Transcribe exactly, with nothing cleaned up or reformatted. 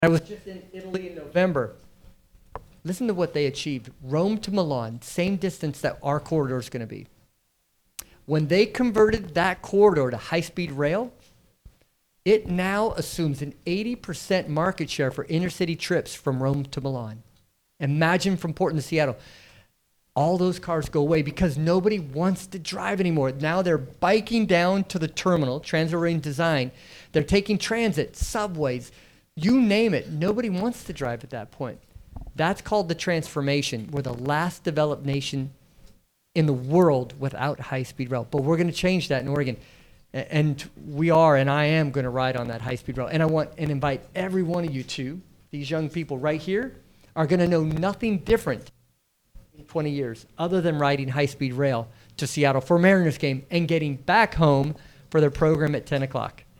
I was just in Italy in November. Listen to what they achieved. Rome to Milan, same distance that our corridor is going to be. When they converted that corridor to high-speed rail, it now assumes an eighty percent market share for inner-city trips from Rome to Milan. Imagine from Portland to Seattle. All those cars go away because nobody wants to drive anymore. Now they're biking down to the terminal, Transit Design. They're taking transit, subways, you name it. Nobody wants to drive at that point. That's called the transformation. We're the last developed nation in the world without high-speed rail. But we're going to change that in Oregon. A- And we are, and I am going to ride on that high-speed rail. And I want and invite every one of you to, these young people right here, are going to know nothing different in twenty years other than riding high-speed rail to Seattle for a Mariners game and getting back home for their program at ten o'clock.